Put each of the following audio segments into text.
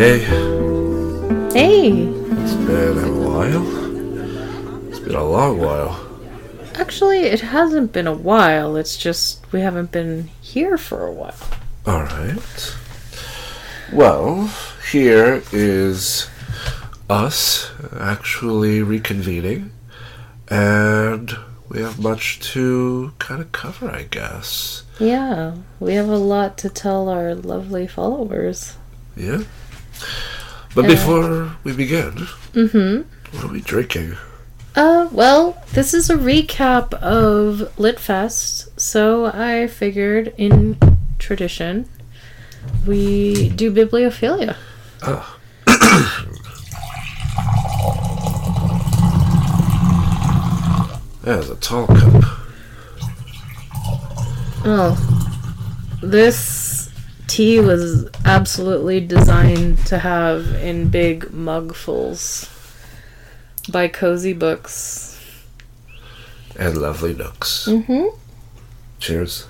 Hey, Hey! it's been a while. It's been a long while. Actually, it hasn't been a while. It's just we haven't been here for a while. Alright. Well, here is us actually reconvening, and we have much to kind of cover, I guess. Yeah, we have a lot to tell our lovely followers. Yeah? But before we begin, what are we drinking? Well, this is a recap of Litfest, so I figured in tradition we do Bibliophilia. Ah. There's a tall cup. Oh, this tea was absolutely designed to have in big mugfuls by Cozy Books. And lovely nooks. Mm-hmm. Cheers.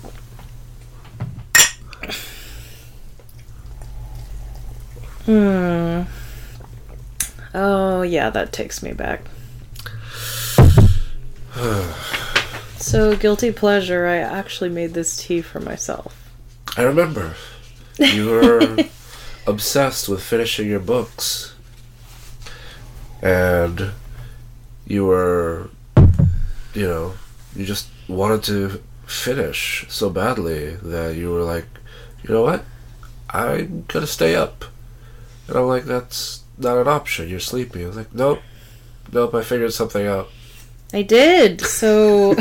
Oh, yeah, that takes me back. So, guilty pleasure, I actually made this tea for myself. I remember. You were obsessed with finishing your books. And you were, you just wanted to finish so badly that you were like, you know what? I'm gonna stay up. And I'm like, that's not an option. You're sleepy. I was like, nope, I figured something out. I did. So,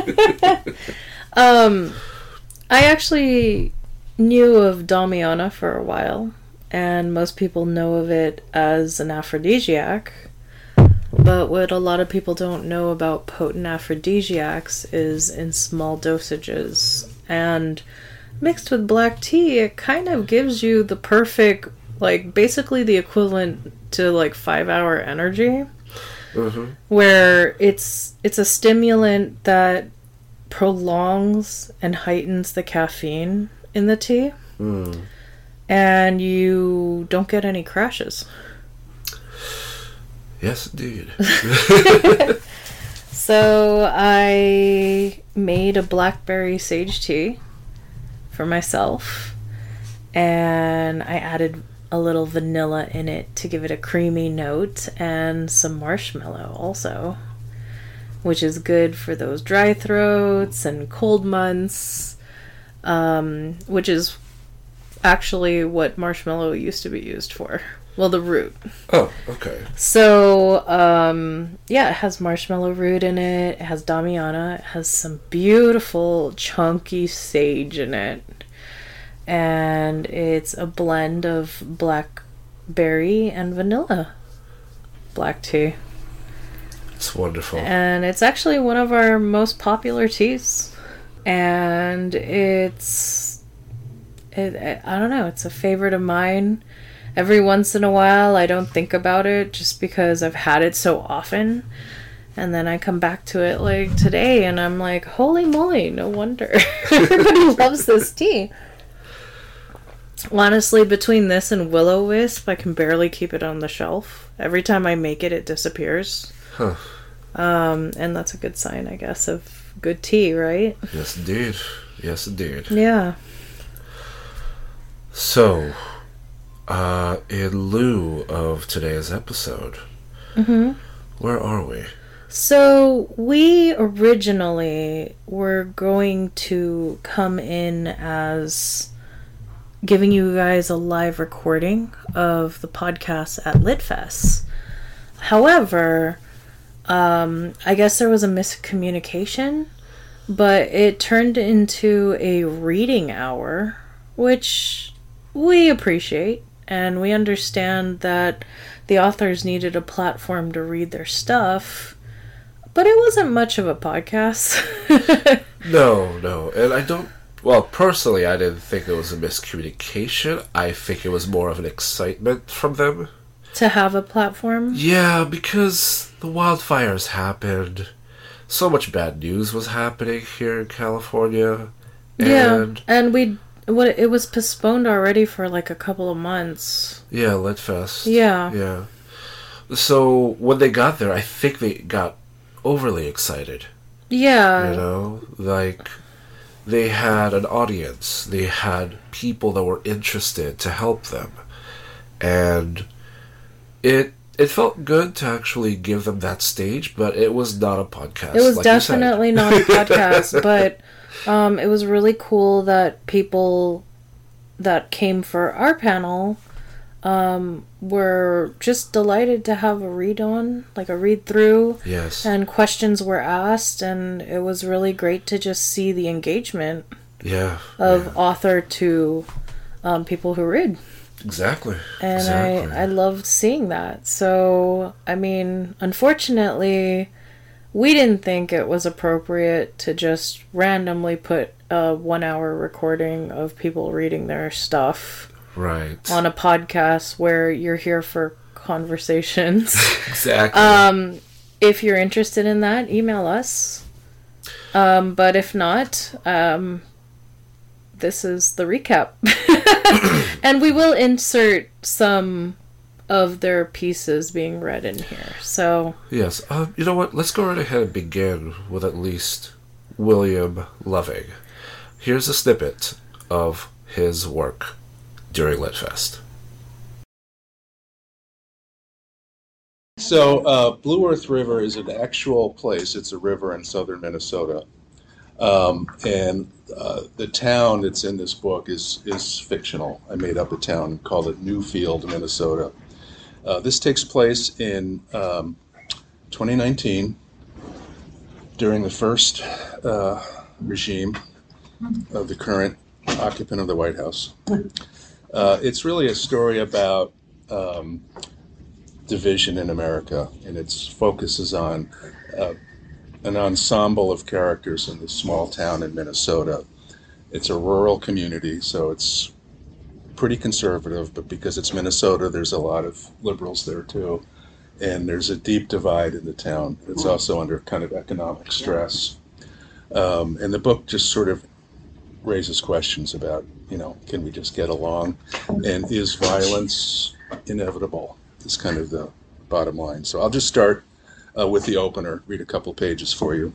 I actually knew of Damiana for a while, and most people know of it as an aphrodisiac. But what a lot of people don't know about potent aphrodisiacs is in small dosages. And mixed with black tea, it kind of gives you the perfect, basically the equivalent to 5-hour energy. Mm-hmm. Where it's a stimulant that prolongs and heightens the caffeine in the tea. And you don't get any crashes. Yes, indeed. So I made a blackberry sage tea for myself, and I added a little vanilla in it to give it a creamy note, and some marshmallow also, which is good for those dry throats and cold months, which is actually what marshmallow used to be used for. Well, the root. Oh, okay. So, yeah, it has marshmallow root in it. It has Damiana. It has some beautiful chunky sage in it. And it's a blend of blackberry and vanilla black tea. It's wonderful. And it's actually one of our most popular teas. And I don't know, it's a favorite of mine. Every once in a while, I don't think about it just because I've had it so often. And then I come back to it like today and I'm like, holy moly, no wonder. Everybody loves this tea. Honestly, between this and Will-O-Wisp, I can barely keep it on the shelf. Every time I make it, it disappears. Huh. And that's a good sign, I guess, of good tea, right? Yes, indeed. Yes, indeed. Yeah. So, in lieu of today's episode, where are we? So, we originally were going to come in as giving you guys a live recording of the podcast at Litfest. However, I guess there was a miscommunication, but it turned into a reading hour, which we appreciate, and we understand that the authors needed a platform to read their stuff, but it wasn't much of a podcast. No, and I don't... Well, personally, I didn't think it was a miscommunication. I think it was more of an excitement from them. To have a platform? Yeah, because the wildfires happened. So much bad news was happening here in California. Yeah, and we What, it was postponed already for like a couple of months. Yeah, Litfest. Yeah. Yeah. So when they got there, I think they got overly excited. Yeah. You know, like they had an audience. They had people that were interested to help them, and it felt good to actually give them that stage. But it was not a podcast. It was like definitely not a podcast, but it was really cool that people that came for our panel were just delighted to have a read on, like a read through. Yes. And questions were asked, and it was really great to just see the engagement. Yeah. Of author to people who read. Exactly. And exactly. I loved seeing that. So, I mean, unfortunately, we didn't think it was appropriate to just randomly put a 1 hour recording of people reading their stuff. Right. On a podcast where you're here for conversations. Exactly. If you're interested in that, email us. But if not, this is the recap. And we will insert some of their pieces being read in here. So yes. You know what? Let's go right ahead and begin with at least William Loving. Here's a snippet of his work during Litfest. So, Blue Earth River is an actual place. It's a river in southern Minnesota. And the town that's in this book is fictional. I made up a town, called it Newfield, Minnesota. This takes place in 2019 during the first regime of the current occupant of the White House. It's really a story about division in America, and its focuses on an ensemble of characters in this small town in Minnesota. It's a rural community, so it's pretty conservative, but because it's Minnesota, there's a lot of liberals there too. And there's a deep divide in the town. It's also under kind of economic stress. And the book just sort of raises questions about, can we just get along? And is violence inevitable? Is kind of the bottom line. So I'll just start with the opener, read a couple pages for you.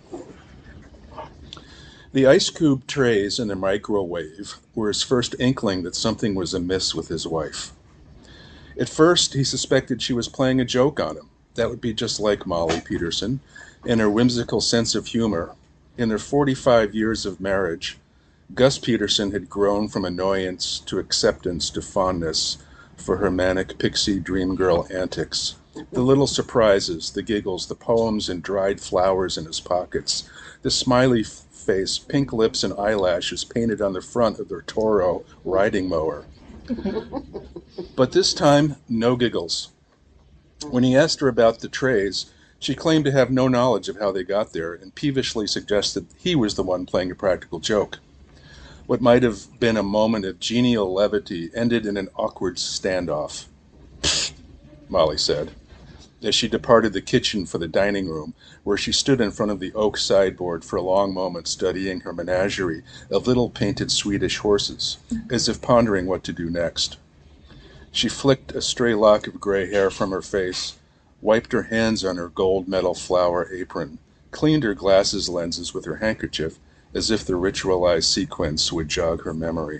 The ice cube trays in the microwave were his first inkling that something was amiss with his wife. At first, he suspected she was playing a joke on him. That would be just like Molly Peterson and her whimsical sense of humor. In their 45 years of marriage, Gus Peterson had grown from annoyance to acceptance to fondness for her manic pixie dream girl antics. The little surprises, the giggles, the poems and dried flowers in his pockets, the smiley face, pink lips and eyelashes painted on the front of their Toro riding mower. But this time, no giggles. When he asked her about the trays, she claimed to have no knowledge of how they got there and peevishly suggested he was the one playing a practical joke. What might have been a moment of genial levity ended in an awkward standoff. Molly said, as she departed the kitchen for the dining room, where she stood in front of the oak sideboard for a long moment studying her menagerie of little painted Swedish horses, as if pondering what to do next. She flicked a stray lock of gray hair from her face, wiped her hands on her gold metal flower apron, cleaned her glasses lenses with her handkerchief, as if the ritualized sequence would jog her memory.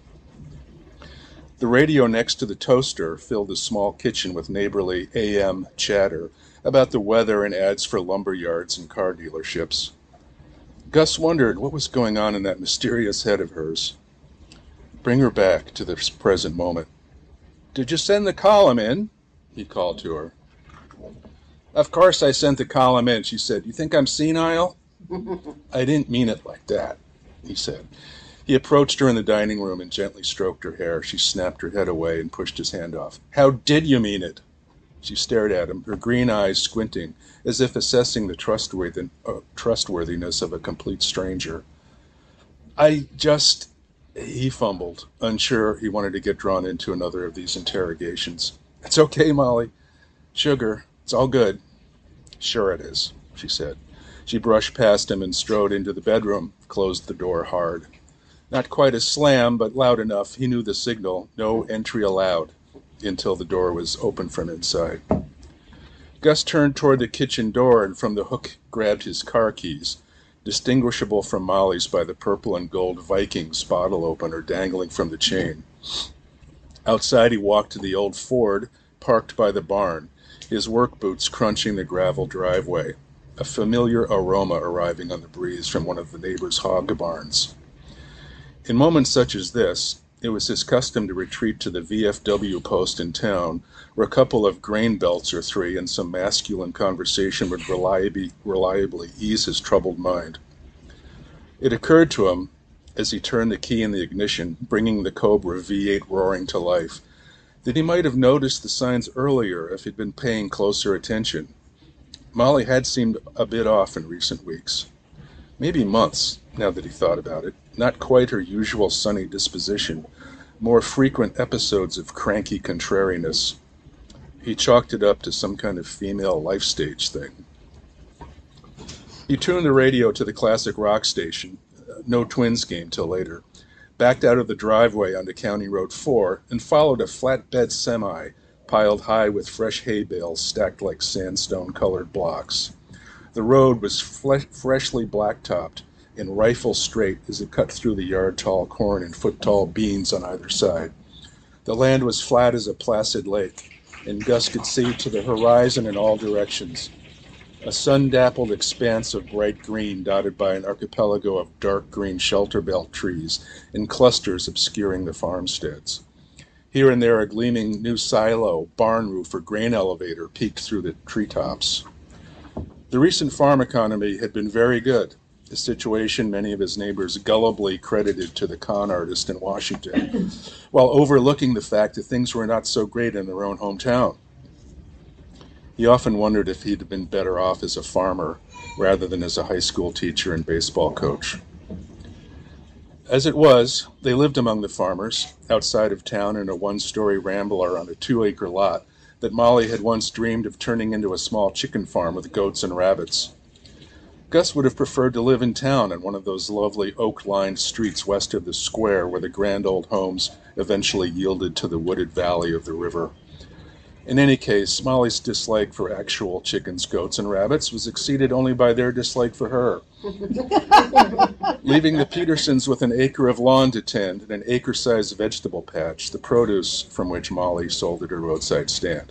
The radio next to the toaster filled the small kitchen with neighborly AM chatter about the weather and ads for lumber yards and car dealerships. Gus wondered what was going on in that mysterious head of hers. Bring her back to the present moment. Did you send the column in? He called to her. Of course I sent the column in, she said. You think I'm senile? I didn't mean it like that, he said. He approached her in the dining room and gently stroked her hair. She snapped her head away and pushed his hand off. How did you mean it? She stared at him, her green eyes squinting, as if assessing the trustworthiness of a complete stranger. He fumbled, unsure he wanted to get drawn into another of these interrogations. It's okay, Molly. Sugar, it's all good. Sure it is, she said. She brushed past him and strode into the bedroom, closed the door hard. Not quite a slam, but loud enough. He knew the signal. No entry allowed until the door was open from inside. Gus turned toward the kitchen door and from the hook grabbed his car keys, distinguishable from Molly's by the purple and gold Vikings bottle opener dangling from the chain. Outside he walked to the old Ford parked by the barn, his work boots crunching the gravel driveway, a familiar aroma arriving on the breeze from one of the neighbors' hog barns. In moments such as this, it was his custom to retreat to the VFW post in town, where a couple of grain belts or three and some masculine conversation would reliably ease his troubled mind. It occurred to him, as he turned the key in the ignition, bringing the Cobra V8 roaring to life, that he might have noticed the signs earlier if he'd been paying closer attention. Molly had seemed a bit off in recent weeks, maybe months, now that he thought about it. Not quite her usual sunny disposition, more frequent episodes of cranky contrariness. He chalked it up to some kind of female life stage thing. He tuned the radio to the classic rock station, no Twins game till later, backed out of the driveway onto County Road 4, and followed a flatbed semi piled high with fresh hay bales stacked like sandstone-colored blocks. The road was freshly blacktopped and rifle straight as it cut through the yard-tall corn and foot-tall beans on either side. The land was flat as a placid lake, and Gus could see to the horizon in all directions, a sun-dappled expanse of bright green dotted by an archipelago of dark green shelter belt trees in clusters obscuring the farmsteads. Here and there a gleaming new silo, barn roof, or grain elevator peeked through the treetops. The recent farm economy had been very good, a situation many of his neighbors gullibly credited to the con artist in Washington, while overlooking the fact that things were not so great in their own hometown. He often wondered if he'd been better off as a farmer rather than as a high school teacher and baseball coach. As it was, they lived among the farmers, outside of town in a one-story rambler on a 2-acre lot that Molly had once dreamed of turning into a small chicken farm with goats and rabbits. Gus would have preferred to live in town on one of those lovely oak-lined streets west of the square where the grand old homes eventually yielded to the wooded valley of the river. In any case, Molly's dislike for actual chickens, goats, and rabbits was exceeded only by their dislike for her. Leaving the Petersons with an acre of lawn to tend and an acre-sized vegetable patch, the produce from which Molly sold at her roadside stand.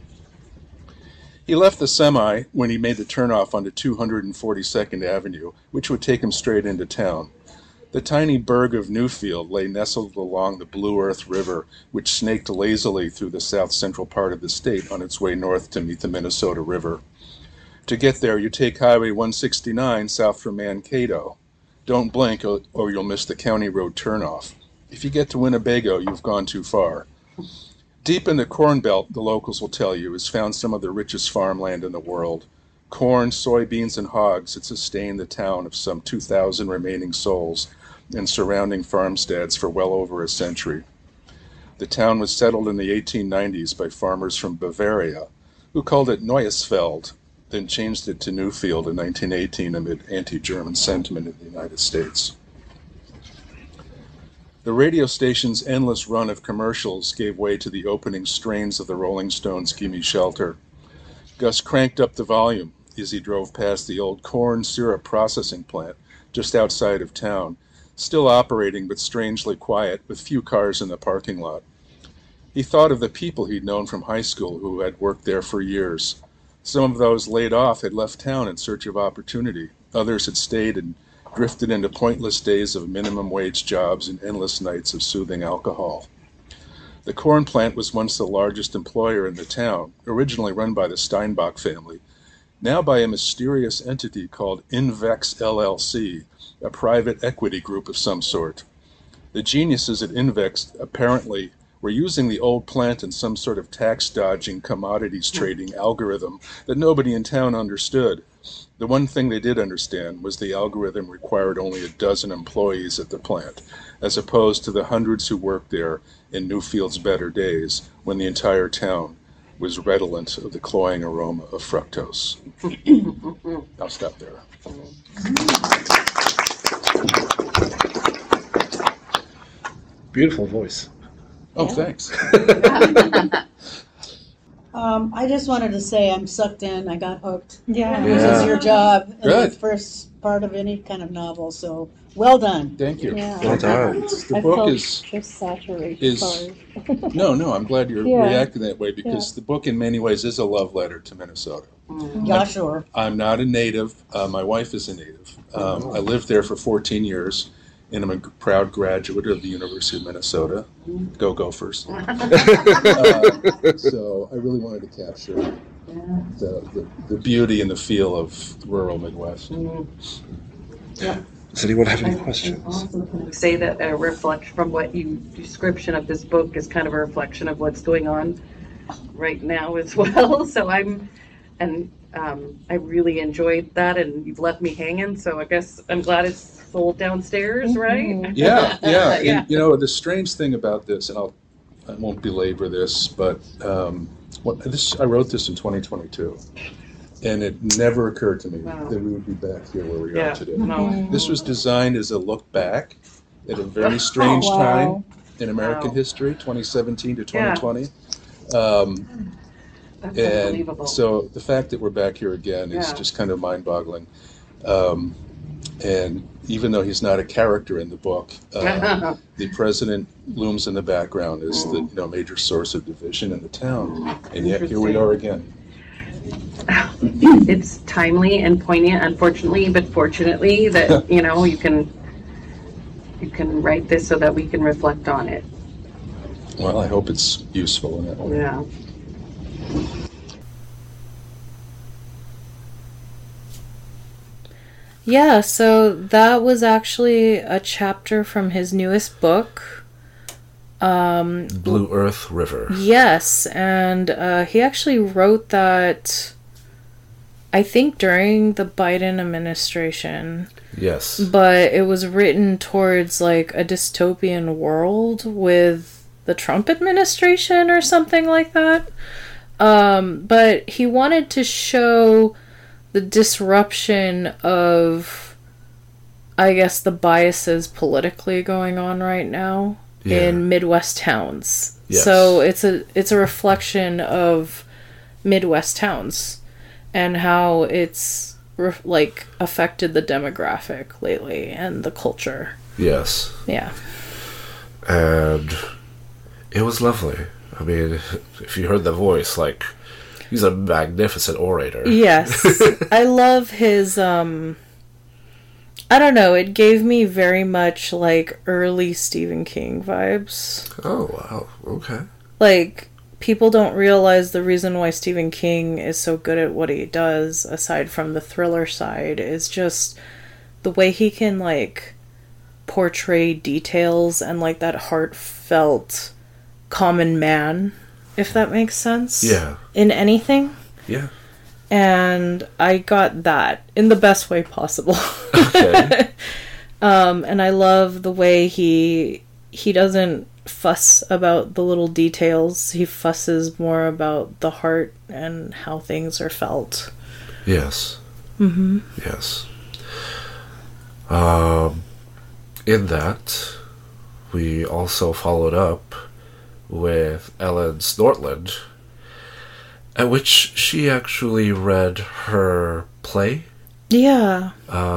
He left the semi when he made the turnoff onto 242nd Avenue, which would take him straight into town. The tiny burg of Newfield lay nestled along the Blue Earth River, which snaked lazily through the south-central part of the state on its way north to meet the Minnesota River. To get there, you take Highway 169 south from Mankato. Don't blink or you'll miss the County Road turnoff. If you get to Winnebago, you've gone too far. Deep in the Corn Belt, the locals will tell you, is found some of the richest farmland in the world. Corn, soybeans, and hogs had sustained the town of some 2,000 remaining souls and surrounding farmsteads for well over a century. The town was settled in the 1890s by farmers from Bavaria, who called it Neuesfeld, then changed it to Newfield in 1918 amid anti-German sentiment in the United States. The radio station's endless run of commercials gave way to the opening strains of the Rolling Stones' Gimme Shelter. Gus cranked up the volume as he drove past the old corn syrup processing plant just outside of town, still operating but strangely quiet, with few cars in the parking lot. He thought of the people he'd known from high school who had worked there for years. Some of those laid off had left town in search of opportunity. Others had stayed and drifted into pointless days of minimum wage jobs and endless nights of soothing alcohol. The corn plant was once the largest employer in the town, originally run by the Steinbach family, now by a mysterious entity called Invex LLC, a private equity group of some sort. The geniuses at Invex apparently were using the old plant in some sort of tax-dodging, commodities trading algorithm that nobody in town understood. The one thing they did understand was the algorithm required only a dozen employees at the plant, as opposed to the hundreds who worked there in Newfield's better days, when the entire town was redolent of the cloying aroma of fructose. I'll stop there. Beautiful voice. Oh, Yeah. thanks. I just wanted to say I'm sucked in. I got hooked. Yeah. This is your job in Good. the first part of any kind of novel. So well done. Thank you. Yeah. Well done. The I book felt is just saturated. is- Sorry. no. I'm glad you're Yeah. reacting that way because the book, in many ways, is a love letter to Minnesota. Yeah, sure. I'm not a native. My wife is a native. I lived there for 14 years, and I'm a proud graduate of the University of Minnesota. Go Gophers! So I really wanted to capture the beauty and the feel of the rural Midwest. Does anyone have any questions? Also, can I say that a reflection from what you description of this book is kind of a reflection of what's going on right now as well. So I really enjoyed that, and you've left me hanging. So I guess I'm glad it's sold downstairs, right? Yeah. Yeah. And, the strange thing about this, and I won't belabor this, but I wrote this in 2022, and it never occurred to me Wow. that we would be back here where we Yeah. are today. No. This was designed as a look back at a very strange Wow. time in American Wow. history, 2017 to Yeah. 2020. That's And unbelievable. so the fact that we're back here again is Yeah. just kind of mind-boggling. And even though he's not a character in the book, the president looms in the background as the major source of division in the town. And yet here we are again. It's timely and poignant, unfortunately, but fortunately that you can write this so that we can reflect on it. Well, I hope it's useful in that way. Yeah. Yeah, so that was actually a chapter from his newest book. Blue Earth River. Yes, and he actually wrote that, I think, during the Biden administration. Yes. But it was written towards like a dystopian world with the Trump administration or something like that. But he wanted to show the disruption of, I guess, the biases politically going on right now in Midwest towns. Yes. So it's a reflection of Midwest towns and how it's affected the demographic lately and the culture. Yes. Yeah. And it was lovely. I mean, if you heard the voice, he's a magnificent orator. Yes. I love his, I don't know, it gave me very much, early Stephen King vibes. Oh, wow. Okay. People don't realize the reason why Stephen King is so good at what he does, aside from the thriller side, is just the way he can, portray details and, that heartfelt common man, if that makes sense. Yeah. In anything. Yeah. And I got that in the best way possible. Okay. And I love the way he doesn't fuss about the little details. He fusses more about the heart and how things are felt. Yes. Mm-hmm. Yes. In that, we also followed up with Ellen Snortland, at which she actually read her play. Yeah.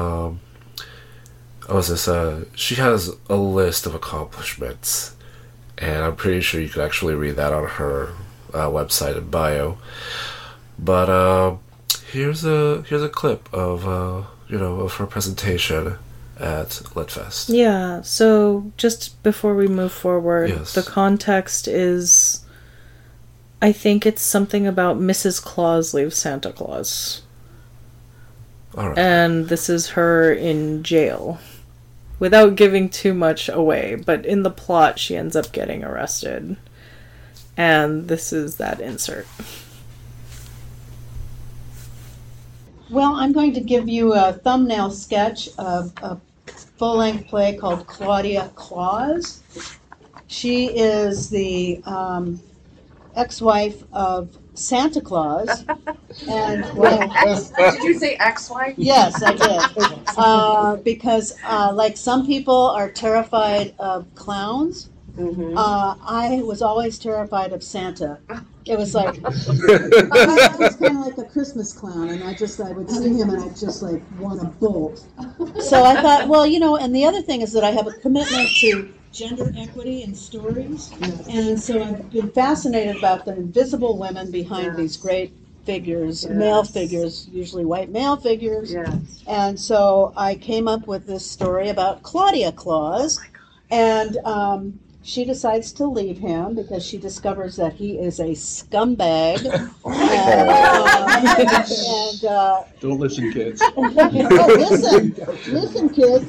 She has a list of accomplishments, and I'm pretty sure you could actually read that on her website and bio. But here's a clip of of her presentation at Litfest. Yeah, so just before we move forward, Yes. the context is, I think it's something about Mrs. Claus leaves Santa Claus. All right. And this is her in jail. Without giving too much away, but in the plot she ends up getting arrested. And this is that insert. Well, I'm going to give you a thumbnail sketch of a full-length play called Claudia Claus. She is the ex-wife of Santa Claus. And Did you say ex-wife? yes, I did. Because like some people are terrified of clowns, I was always terrified of Santa. It was like, I was kind of like a Christmas clown, and I would see him and I'd just like want to bolt. So I thought, well, and the other thing is that I have a commitment to gender equity in stories. And so I've been fascinated about the invisible women behind these great figures, male figures, usually white male figures. Yes. And so I came up with this story about Claudia Claus. And she decides to leave him because she discovers that he is a scumbag. Don't listen, kids. Listen, kids.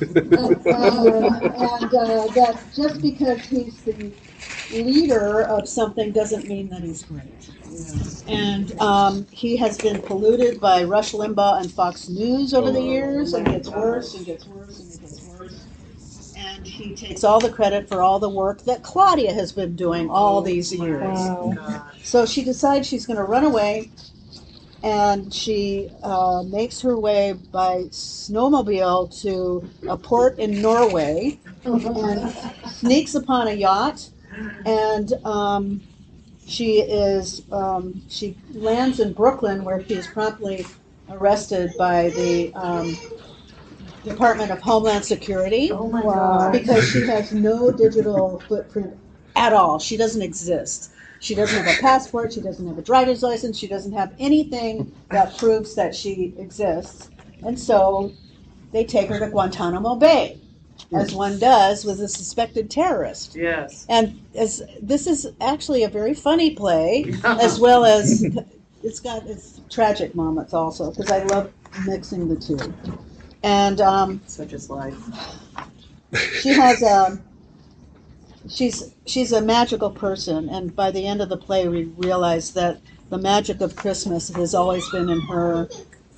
That just because he's the leader of something doesn't mean that he's great. And he has been polluted by Rush Limbaugh and Fox News over the years, and gets worse and gets worse and gets worse. And he takes all the credit for all the work that Claudia has been doing all these years. Wow. So she decides she's going to run away, and she makes her way by snowmobile to a port in Norway and sneaks upon a yacht, and she lands in Brooklyn, where she is promptly arrested by the Department of Homeland Security. Oh my God. Because she has no digital footprint at all. She doesn't exist. She doesn't have a passport. She doesn't have a driver's license. She doesn't have anything that proves that she exists. And so they take her to Guantanamo Bay, as one does with a suspected terrorist. Yes. And this is actually a very funny play, as well as it's got its tragic moments also, because I love mixing the two. And Such is life. she has she's a magical person, and by the end of the play we realize that the magic of Christmas has always been in her.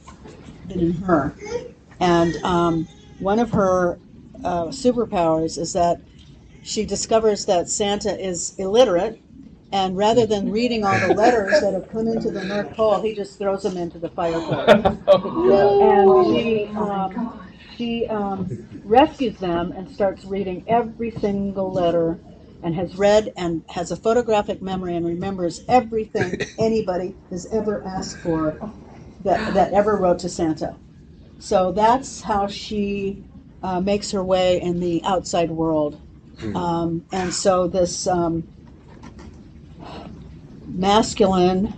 And one of her superpowers is that she discovers that Santa is illiterate, and rather than reading all the letters that have come into the North Pole, he just throws them into the fireplace. And she rescues them and starts reading every single letter, and has read and has a photographic memory and remembers everything anybody has ever asked for that ever wrote to Santa. So that's how she makes her way in the outside world. And so this masculine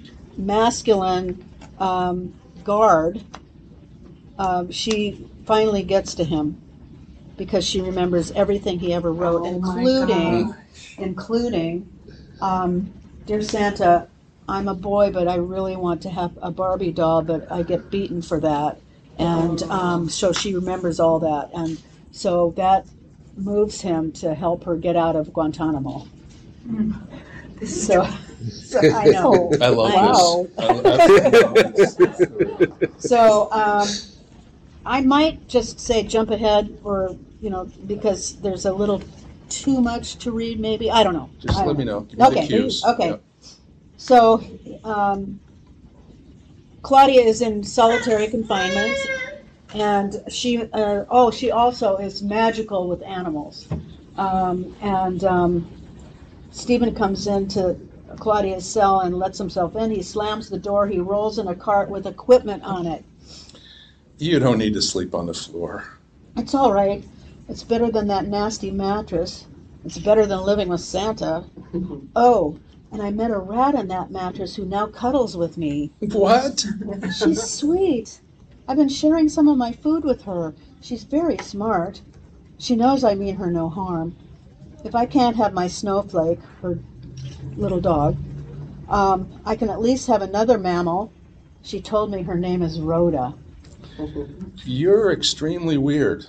guard, she finally gets to him because she remembers everything he ever wrote, including, Dear Santa, I'm a boy, but I really want to have a Barbie doll, but I get beaten for that. And so she remembers all that. And so that moves him to help her get out of Guantanamo. So I know. I love this. So I might just say jump ahead, or because there's a little too much to read. Maybe I don't know. Just let me know. Give me Okay. the cues. Okay. Yep. So Claudia is in solitary confinement, and she also is magical with animals. Stephen comes into Claudia's cell and lets himself in. He slams the door. He rolls in a cart with equipment on it. You don't need to sleep on the floor. It's all right. It's better than that nasty mattress. It's better than living with Santa. Oh, and I met a rat in that mattress who now cuddles with me. What? She's sweet. I've been sharing some of my food with her. She's very smart. She knows I mean her no harm. If I can't have my Snowflake, her little dog, I can at least have another mammal. She told me her name is Rhoda. You're extremely weird.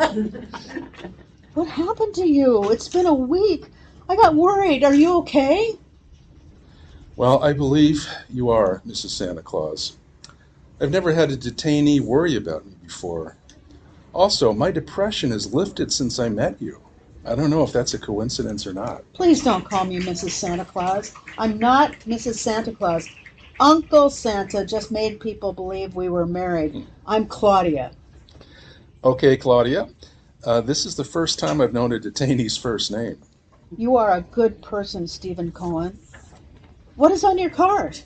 What happened to you? It's been a week. I got worried. Are you okay? Well, I believe you are, Mrs. Santa Claus. I've never had a detainee worry about me before. Also, my depression has lifted since I met you. I don't know if that's a coincidence or not. Please don't call me Mrs. Santa Claus. I'm not Mrs. Santa Claus. Uncle Santa just made people believe we were married. I'm Claudia. Okay, Claudia. This is the first time I've known a detainee's first name. You are a good person, Stephen Cohen. What is on your card?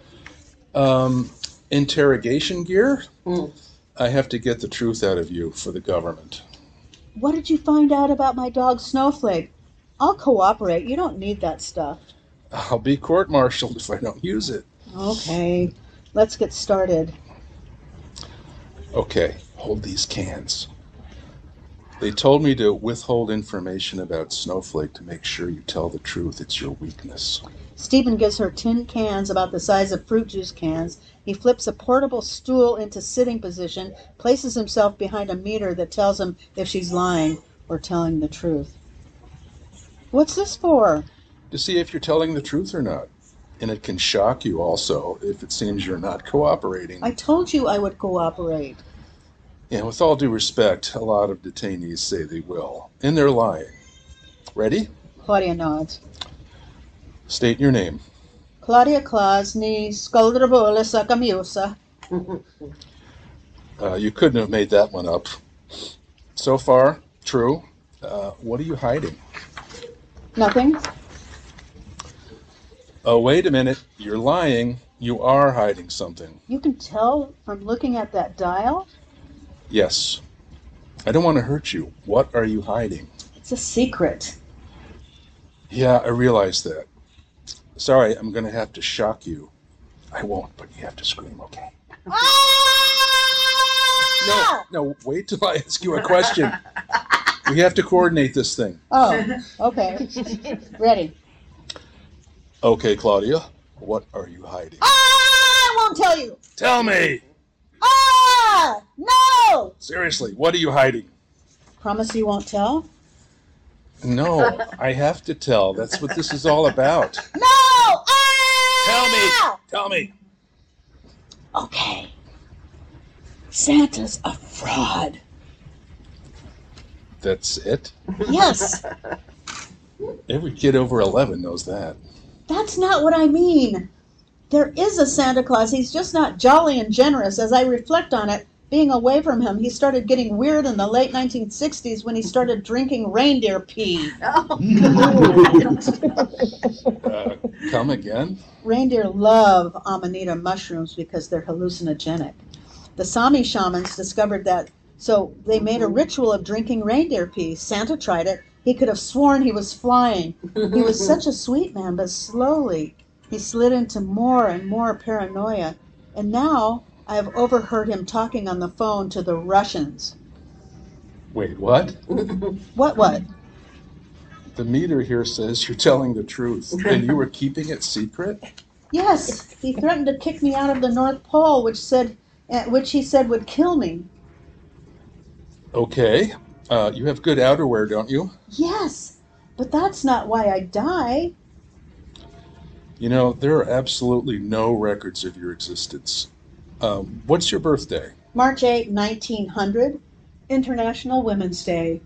Interrogation gear? Mm. I have to get the truth out of you for the government. What did you find out about my dog Snowflake? I'll cooperate. You don't need that stuff. I'll be court-martialed if I don't use it. Okay, let's get started. Okay, hold these cans. They told me to withhold information about Snowflake to make sure you tell the truth. It's your weakness. Stephen gives her tin cans about the size of fruit juice cans. He flips a portable stool into sitting position, places himself behind a meter that tells him if she's lying or telling the truth. What's this for? To see if you're telling the truth or not. And it can shock you also if it seems you're not cooperating. I told you I would cooperate. Yeah, with all due respect, a lot of detainees say they will. And they're lying. Ready? Claudia nods. State your name. Claudia Claus ni skoldrabola sakamusa. You couldn't have made that one up. So far, true. What are you hiding? Nothing. Oh, wait a minute. You're lying. You are hiding something. You can tell from looking at that dial. Yes. I don't want to hurt you. What are you hiding? It's a secret. Yeah, I realize that. Sorry, I'm going to have to shock you. I won't, but you have to scream, okay? No, wait till I ask you a question. We have to coordinate this thing. Oh, okay. Ready. Okay, Claudia, what are you hiding? I won't tell you. Tell me! No! Seriously, what are you hiding? Promise you won't tell? No, I have to tell. That's what this is all about. No! Tell me! Okay. Santa's a fraud. That's it? Yes, Every kid over 11 knows that. that's not what I mean. There is a Santa Claus. He's just not jolly and generous. As I reflect on it, being away from him, he started getting weird in the late 1960s when he started drinking reindeer pee. Come again? Reindeer love amanita mushrooms because they're hallucinogenic. The Sami shamans discovered that, so they made a ritual of drinking reindeer pee. Santa tried it. He could have sworn he was flying. He was such a sweet man, but slowly he slid into more and more paranoia. And now I have overheard him talking on the phone to the Russians. Wait, what? What? The meter here says you're telling the truth, and you were keeping it secret? Yes, he threatened to kick me out of the North Pole, which he said would kill me. Okay. You have good outerwear, don't you? Yes, but that's not why I die. You know, there are absolutely no records of your existence. What's your birthday? March 8, 1900, International Women's Day.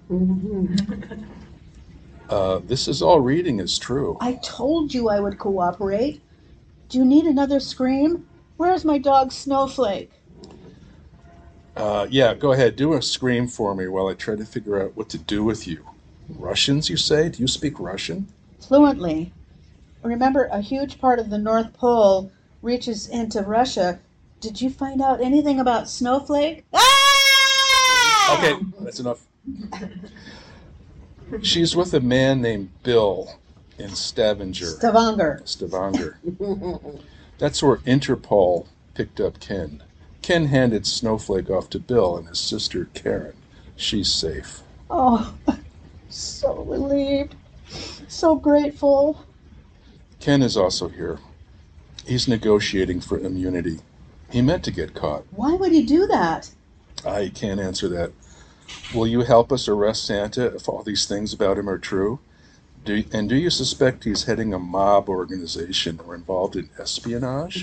This is all reading is true. I told you I would cooperate. Do you need another scream? Where's my dog Snowflake? Yeah, go ahead. Do a scream for me while I try to figure out what to do with you. Russians, you say? Do you speak Russian? Fluently. Remember, a huge part of the North Pole reaches into Russia. Did you find out anything about Snowflake? Okay, that's enough. She's with a man named Bill in Stavanger. Stavanger. That's where Interpol picked up Ken. Ken handed Snowflake off to Bill and his sister Karen. She's safe. Oh, so relieved. So grateful. Ken is also here. He's negotiating for immunity. He meant to get caught. Why would he do that? I can't answer that. Will you help us arrest Santa if all these things about him are true? Do you suspect he's heading a mob organization or involved in espionage?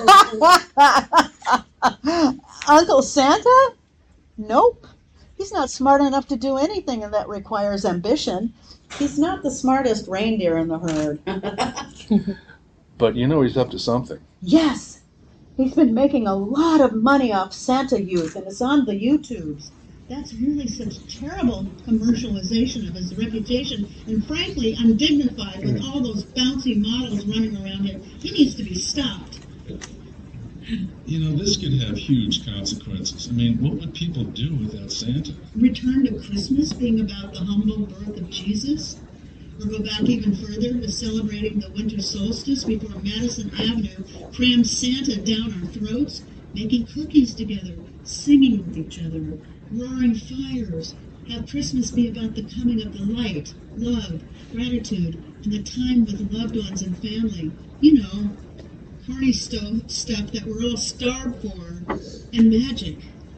Uncle Santa? Nope. He's not smart enough to do anything that requires ambition. He's not the smartest reindeer in the herd. But you know he's up to something. Yes. He's been making a lot of money off Santa youth, and it's on the YouTubes. That's really such terrible commercialization of his reputation, and frankly, undignified with all those bouncy models running around him. He needs to be stopped. You know, this could have huge consequences. I mean, what would people do without Santa? Return to Christmas being about the humble birth of Jesus? Or go back even further to celebrating the winter solstice before Madison Avenue crams Santa down our throats, making cookies together, singing with each other, roaring fires. Have Christmas be about the coming of the light, love, gratitude, and the time with loved ones and family. You know, party stuff that we're all starved for, and magic.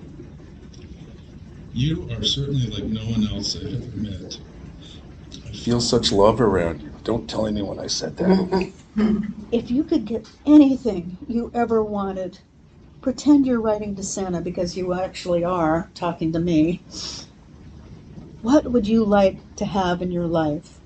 You are certainly like no one else I've ever met. I feel such love around you. Don't tell anyone I said that. If you could get anything you ever wanted, pretend you're writing to Santa because you actually are talking to me. What would you like to have in your life?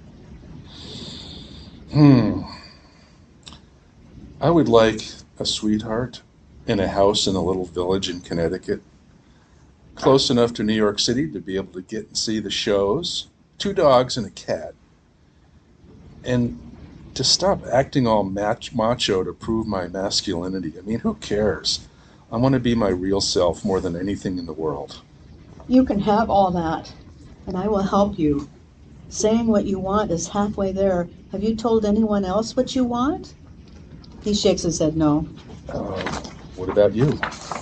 I would like a sweetheart in a house in a little village in Connecticut, close enough to New York City to be able to get and see the shows, 2 dogs and a cat, and to stop acting all macho to prove my masculinity. I mean, who cares? I want to be my real self more than anything in the world. You can have all that, and I will help you. Saying what you want is halfway there. Have you told anyone else what you want? He shakes his head no. What about you?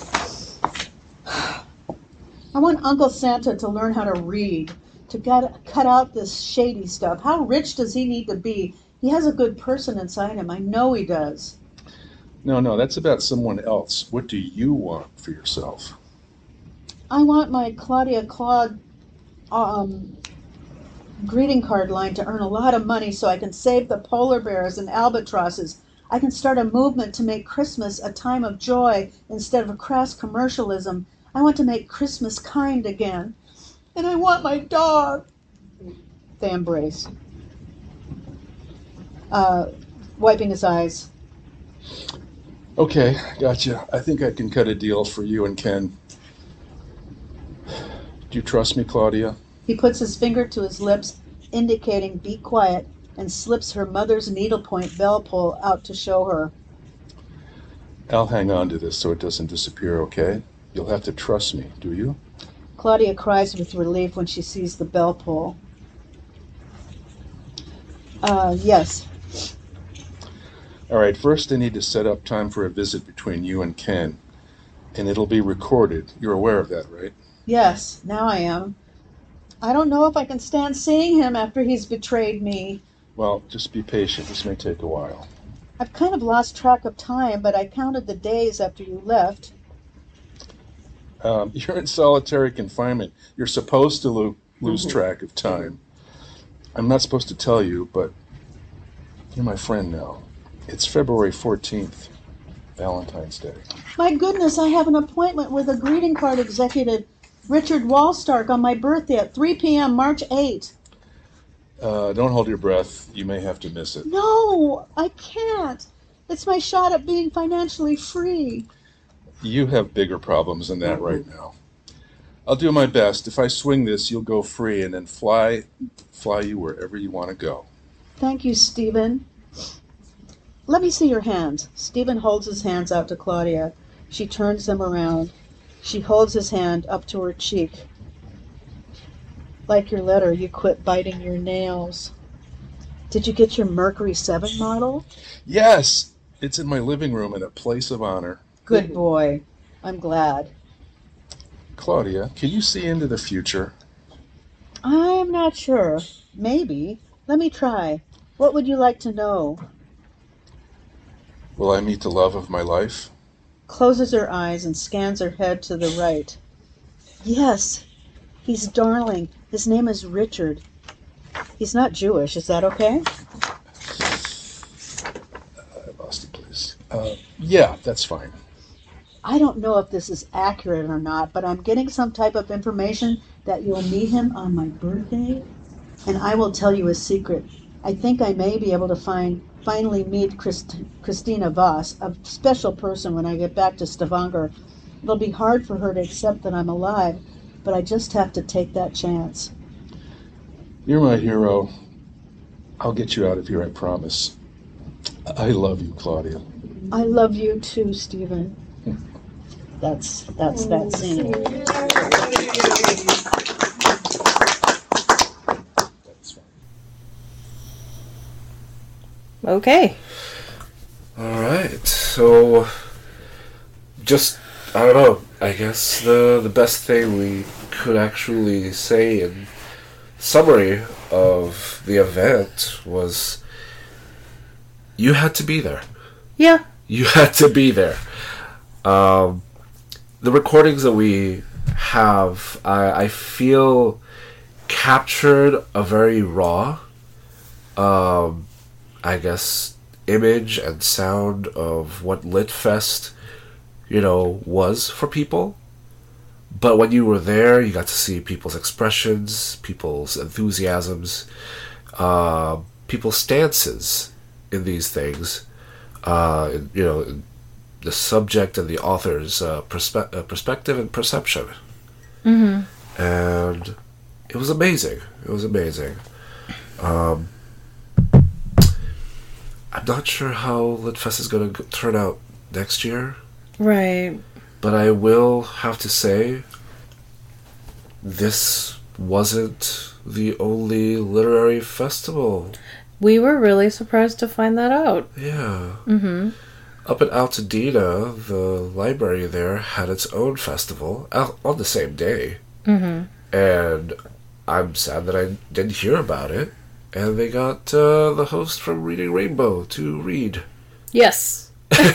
I want Uncle Santa to learn how to read, to cut out this shady stuff. How rich does he need to be? He has a good person inside him. I know he does. No, that's about someone else. What do you want for yourself? I want my Claudia Claude greeting card line to earn a lot of money so I can save the polar bears and albatrosses. I can start a movement to make Christmas a time of joy instead of crass commercialism. I want to make Christmas kind again. And I want my dog. They embrace. Wiping his eyes. Okay, gotcha. I think I can cut a deal for you and Ken. Do you trust me, Claudia? He puts his finger to his lips, indicating be quiet, and slips her mother's needlepoint bell pull out to show her. I'll hang on to this so it doesn't disappear, okay? You'll have to trust me, do you? Claudia cries with relief when she sees the bell pull. Yes. All right, first I need to set up time for a visit between you and Ken, and it'll be recorded. You're aware of that, right? Yes, now I am. I don't know if I can stand seeing him after he's betrayed me. Well, just be patient. This may take a while. I've kind of lost track of time, but I counted the days after you left. You're in solitary confinement. You're supposed to lose track of time. I'm not supposed to tell you, but you're my friend now. It's February 14th, Valentine's Day. My goodness, I have an appointment with a greeting card executive, Richard Wallstark, on my birthday at 3 p.m., March 8th. Don't hold your breath. You may have to miss it. No, I can't. It's my shot at being financially free. You have bigger problems than that right now. I'll do my best. If I swing this, you'll go free and then fly you wherever you want to go. Thank you, Stephen. Let me see your hands. Stephen holds his hands out to Claudia. She turns them around. She holds his hand up to her cheek. Like your letter, you quit biting your nails. Did you get your Mercury 7 model? Yes! It's in my living room in a place of honor. Good boy. I'm glad. Claudia, can you see into the future? I'm not sure. Maybe. Let me try. What would you like to know? Will I meet the love of my life? Closes her eyes and scans her head to the right. Yes. He's darling. His name is Richard. He's not Jewish. Is that okay? I lost it, please. Yeah, that's fine. I don't know if this is accurate or not, but I'm getting some type of information that you'll meet him on my birthday, and I will tell you a secret. I think I may be able to finally meet Christina Voss, a special person when I get back to Stavanger. It'll be hard for her to accept that I'm alive, but I just have to take that chance. You're my hero. I'll get you out of here, I promise. I love you, Claudia. I love you too, Stephen. That's that scene. That's fine. Okay. All right. So, just I don't know. I guess the best thing we could actually say in summary of the event was you had to be there. Yeah. You had to be there. The recordings that we have, I feel, captured a very raw, I guess, image and sound of what Litfest, was for people. But when you were there, you got to see people's expressions, people's enthusiasms, people's stances in these things. The subject and the author's perspective and perception. Mm-hmm. And it was amazing. It was amazing. I'm not sure how Litfest is going to turn out next year. Right. But I will have to say, this wasn't the only literary festival. We were really surprised to find that out. Yeah. Mm-hmm. Up in Altadena, the library there had its own festival on the same day. Mm-hmm. And I'm sad that I didn't hear about it. And they got the host from Reading Rainbow to read. Yes.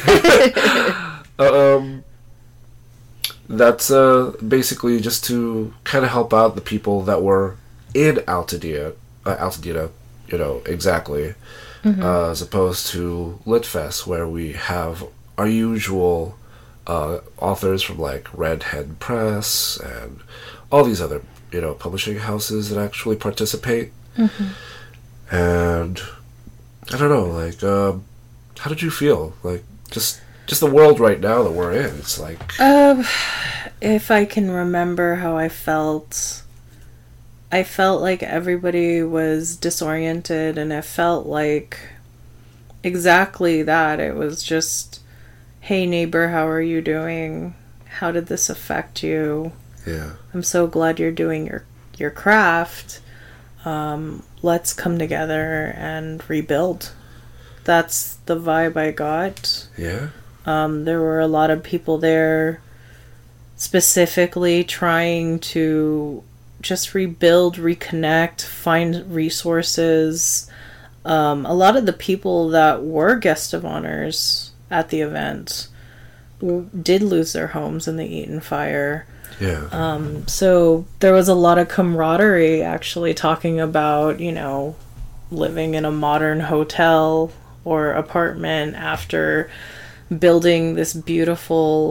That's basically just to kind of help out the people that were in Altadena, exactly. Mm-hmm. As opposed to Litfest, where we have our usual authors from like Red Hen Press and all these other publishing houses that actually participate. Mm-hmm. And I don't know, like, how did you feel? Like, just the world right now that we're in. It's like, if I can remember how I felt like everybody was disoriented, and it felt like exactly that. It was just, hey neighbor, how are you doing? How did this affect you? yeah, I'm so glad you're doing your craft. Let's come together and rebuild. That's the vibe I got. yeah, There were a lot of people there specifically trying to just rebuild, reconnect, find resources. A lot of the people that were guest of honors at the event did lose their homes in the Eaton fire. yeah, So there was a lot of camaraderie actually talking about, living in a modern hotel or apartment after building this beautiful,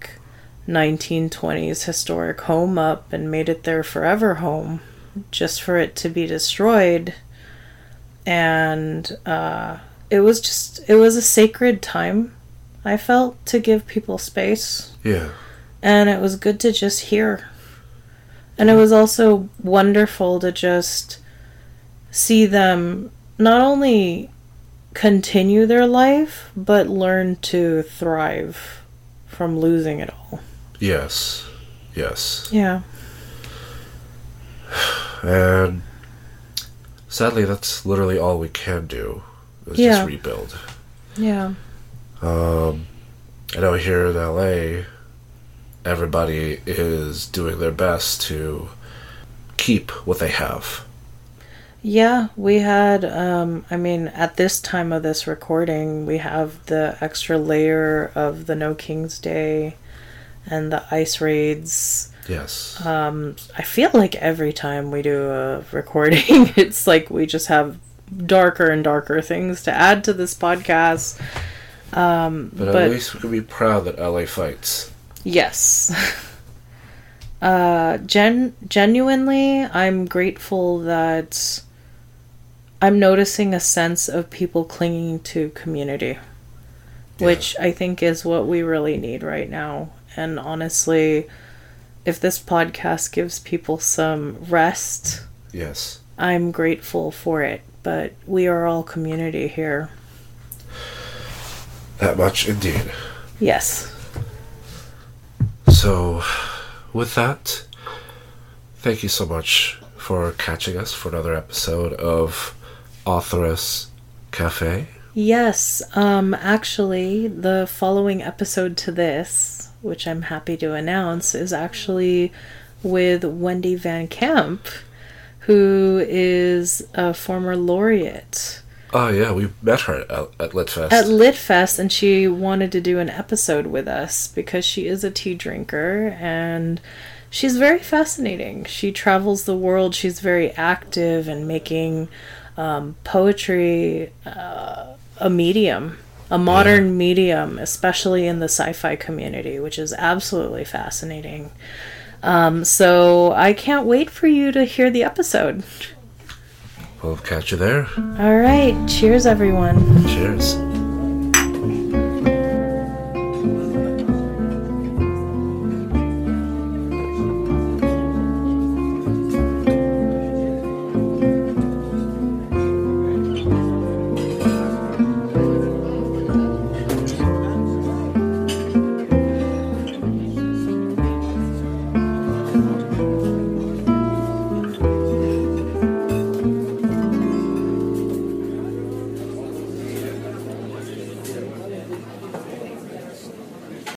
1920s historic home up and made it their forever home, just for it to be destroyed. And it was a sacred time, I felt, to give people space. yeah, And it was good to just hear. And it was also wonderful to just see them not only continue their life, but learn to thrive from losing it all. yes. Yeah. And sadly, that's literally all we can do, is Yeah. just rebuild. Yeah. I know here in LA, everybody is doing their best to keep what they have. Yeah, we had, at this time of this recording, we have the extra layer of the No King's Day and the ice raids. Yes. I feel like every time we do a recording, it's like we just have darker and darker things to add to this podcast. But at least we can be proud that LA fights. Yes. Genuinely, I'm grateful that I'm noticing a sense of people clinging to community, which I think is what we really need right now. And honestly, if this podcast gives people some rest, Yes. I'm grateful for it. But we are all community here. That much indeed. Yes. So, with that, thank you so much for catching us for another episode of Authoress Cafe. Yes, actually, the following episode to this, which I'm happy to announce, is actually with Wendy Van Camp, who is a former laureate. Oh yeah, we met her at Litfest. At Litfest, and she wanted to do an episode with us because she is a tea drinker, and she's very fascinating. She travels the world. She's very active in making poetry a medium, a modern medium, especially in the sci-fi community, which is absolutely fascinating. So I can't wait for you to hear the episode. We'll catch you there. All right. Cheers, everyone. Cheers.